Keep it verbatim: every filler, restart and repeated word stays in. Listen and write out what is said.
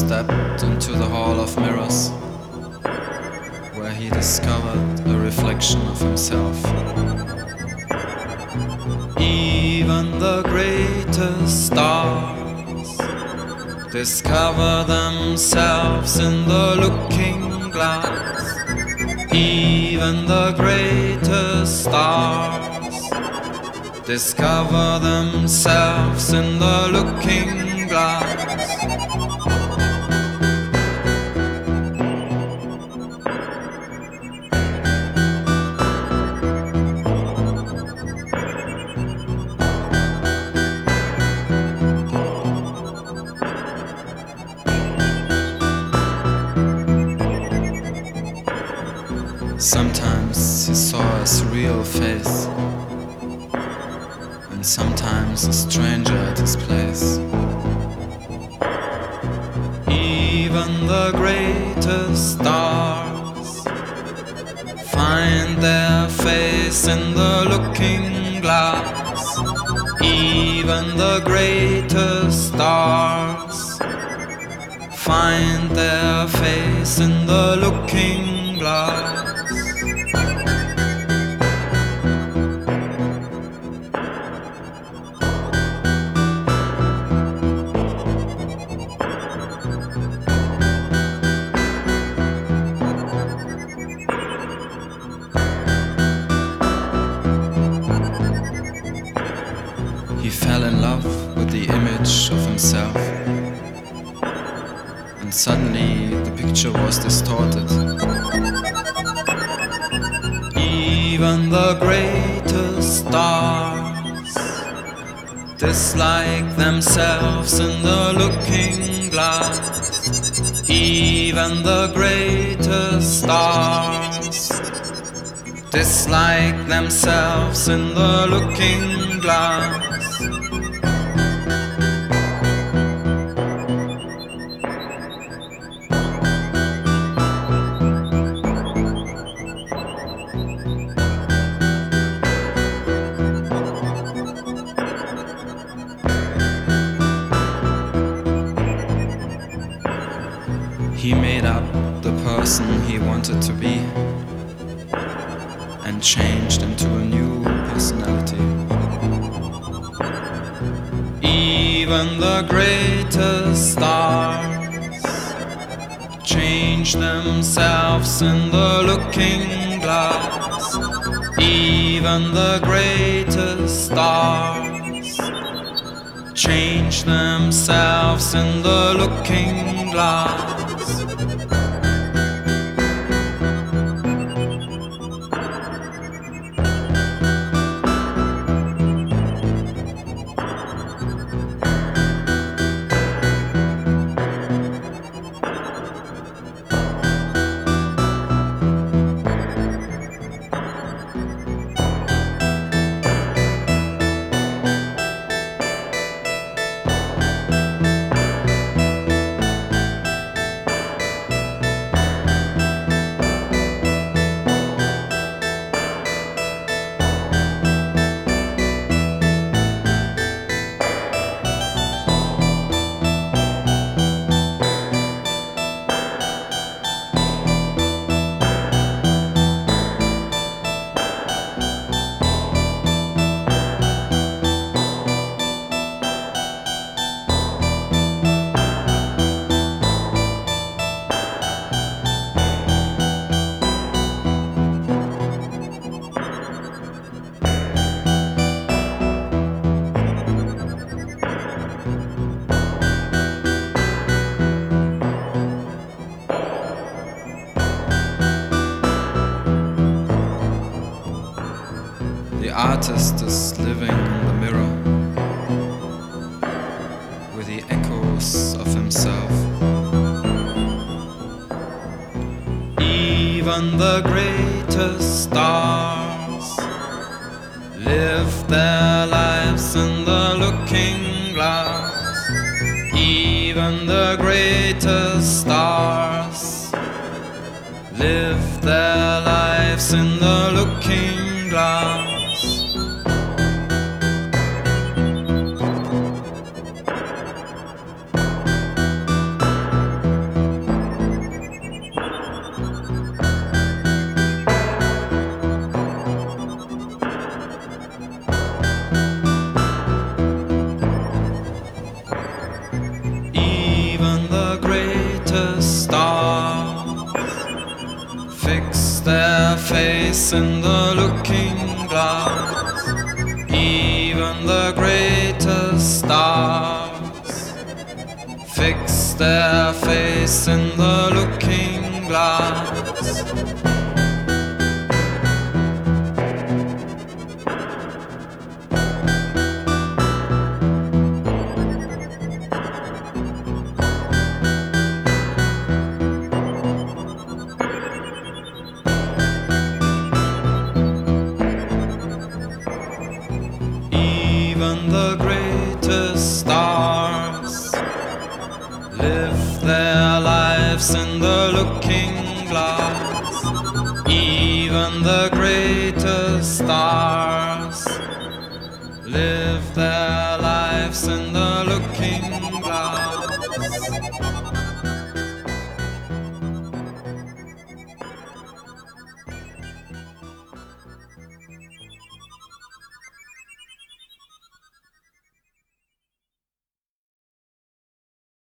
stepped into the hall of mirrors, where he discovered a reflection of himself. Even the greatest stars discover themselves in the looking glass. Even the greatest stars discover themselves in the looking glass. Sometimes he saw his real face, and sometimes a stranger at his place. Even the greatest stars find their face in the looking glass. Even the greatest stars find their face in the looking glass. He fell in love with the image of himself, and suddenly the picture was distorted. Even the greatest stars dislike themselves in the looking glass. Even the greatest stars dislike themselves in the looking glass. He made up the person he wanted to be and changed into a new personality. Even the greatest stars change themselves in the looking glass. Even the greatest stars change themselves in the looking glass. The artist is living in the mirror with the echoes of himself. Even the greatest stars live their lives in the looking glass. Even the greatest stars live their lives in the looking glass. face in the looking glass. Even the greatest stars fix their face in the looking glass. Even the greatest stars live their lives in the looking glass. Even the greatest stars live their